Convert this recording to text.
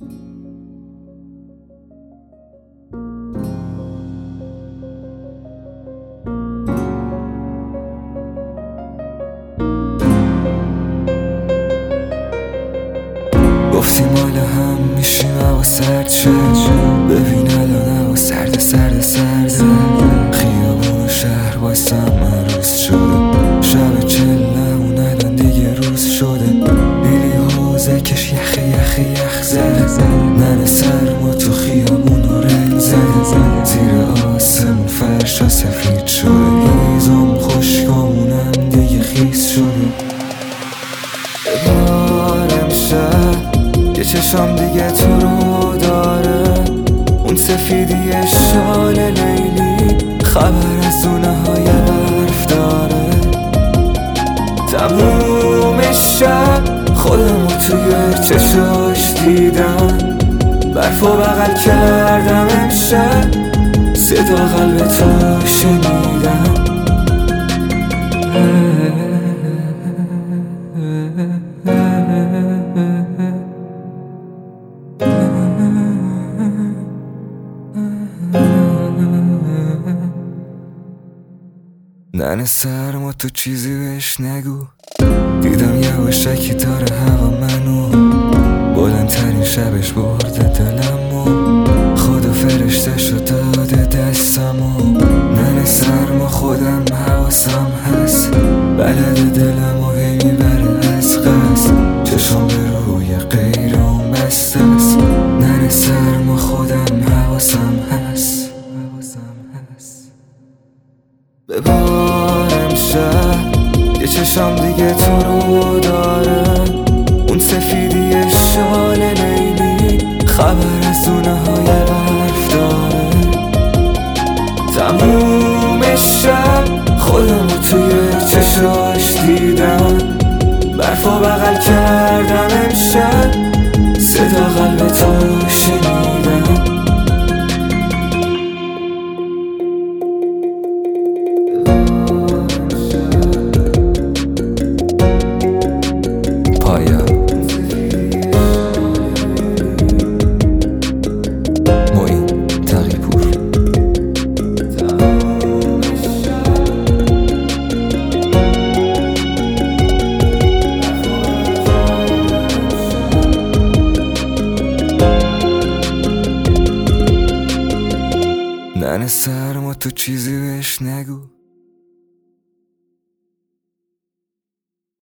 گفتیم حالا هم میشیم هوا سرد شد. ببین الان هوا سرد سرد سرد. خیابون و شهر واسم عروس شده. شب چلمون الان دیگه روز شده. لیلی حوزه کش یخ یخ یخ زد. من سرما تو خیابون و رنگ زد. زیر آسمون فرشا سفید شده. هیزم خشکامونم دیگه خیس شده. ببار امشب یه چشم دیگه تو رو داره. اون سفیدی شال لیلی خبر از دونه های برف داره. تموم شب خودمو توی چشاش دیدم. برفو بغل کردم امشب. صدا قلب تو شنیدم. ننه سرما تو چیزی بهش نگو. دیدم یواشکی داره هوا منو. بلندترین شبش برده دلمو. خدا فرشتشو داده دستمو. ننه سرما خودم حواسم هست. بلد دلمو هی میبره از قصد. چشم به روی غیرم بسته است. ننه سرما خودم حواسم هست. ببار امشب یه چشم دیگه تو رو داره. اون سفیدی شال لیلی خبر از دونه های برف داره. تموم شب خودمو توی چشاش دیدم. برفو بغل کردم امشب. صدا قلب تو شنیدم. ننه سرما تو چیزی بهش نگو.